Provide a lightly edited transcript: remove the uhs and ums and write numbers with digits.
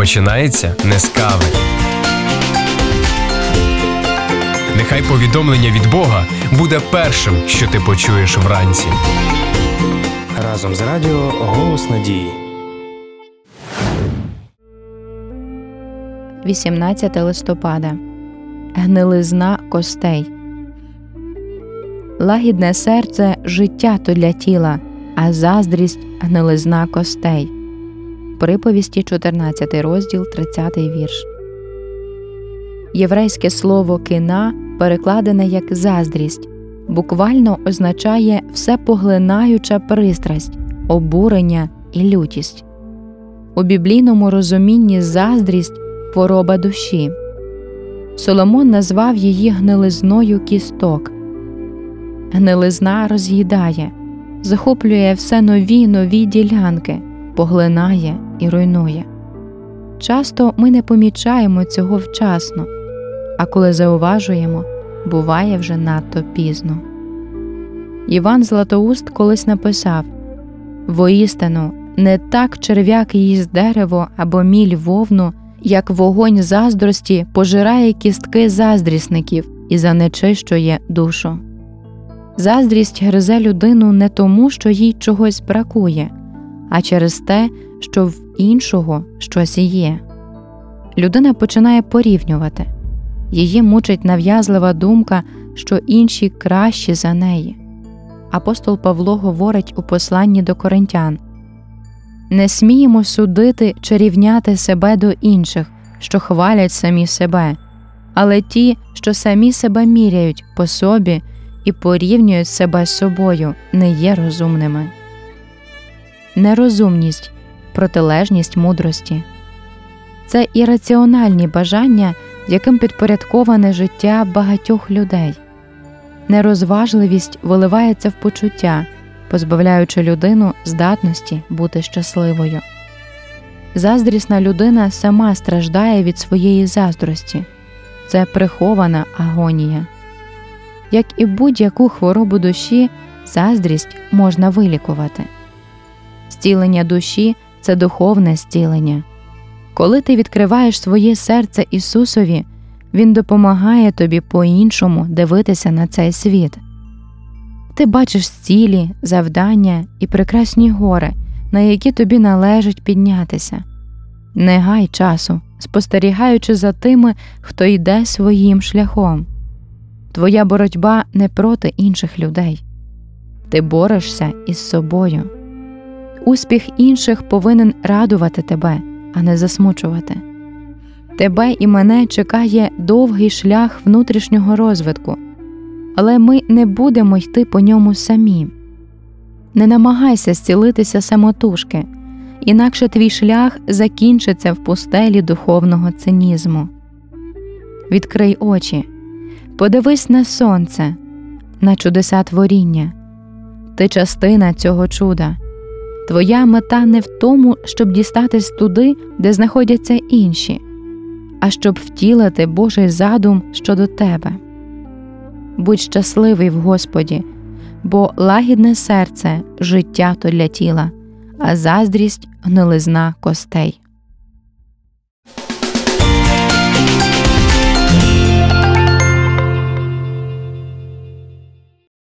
починається не з кави. Нехай повідомлення від Бога буде першим, що ти почуєш вранці. Разом з радіо «Голос надії». 18 листопада. Гнилизна костей. Лагідне серце – життя то для тіла, а заздрість – гнилизна костей. Приповісті, 14 розділ, 30 вірш. Єврейське слово «кина» перекладене як «заздрість», буквально означає «всепоглинаюча пристрасть», «обурення» і «лютість». У біблійному розумінні заздрість – хвороба душі. Соломон назвав її гнилизною кісток. Гнилизна роз'їдає, захоплює все нові й нові ділянки, поглинає і руйнує. Часто ми не помічаємо цього вчасно, а коли зауважуємо, буває вже надто пізно. Іван Златоуст колись написав: «Воістину, не так черв'як їсть дерево або міль вовну, як вогонь заздрості пожирає кістки заздрісників і занечищує душу». Заздрість гризе людину не тому, що їй чогось бракує, а через те, що в іншого щось є. Людина починає порівнювати. Її мучить нав'язлива думка, що інші кращі за неї. Апостол Павло говорить у посланні до Коринтян: «Не сміємо судити чи рівняти себе до інших, що хвалять самі себе, але ті, що самі себе міряють по собі і порівнюють себе з собою, не є розумними». Нерозумність – протилежність мудрості. Це ірраціональні бажання, яким підпорядковане життя багатьох людей. Нерозважливість виливається в почуття, позбавляючи людину здатності бути щасливою. Заздрісна людина сама страждає від своєї заздрості. Це прихована агонія. Як і будь-яку хворобу душі, заздрість можна вилікувати. Зцілення душі – це духовне зцілення. Коли ти відкриваєш своє серце Ісусові, Він допомагає тобі по-іншому дивитися на цей світ. Ти бачиш цілі, завдання і прекрасні гори, на які тобі належить піднятися. Не гай часу, спостерігаючи за тими, хто йде своїм шляхом. Твоя боротьба не проти інших людей. Ти борешся із собою. Успіх інших повинен радувати тебе, а не засмучувати. Тебе і мене чекає довгий шлях внутрішнього розвитку, але ми не будемо йти по ньому самі. Не намагайся зцілитися самотужки, інакше твій шлях закінчиться в пустелі духовного цинізму. Відкрий очі, подивись на сонце, на чудеса творіння. Ти частина цього чуда. Твоя мета не в тому, щоб дістатись туди, де знаходяться інші, а щоб втілити Божий задум щодо тебе. Будь щасливий в Господі, бо лагідне серце – життя то для тіла, а заздрість – гнилизна костей.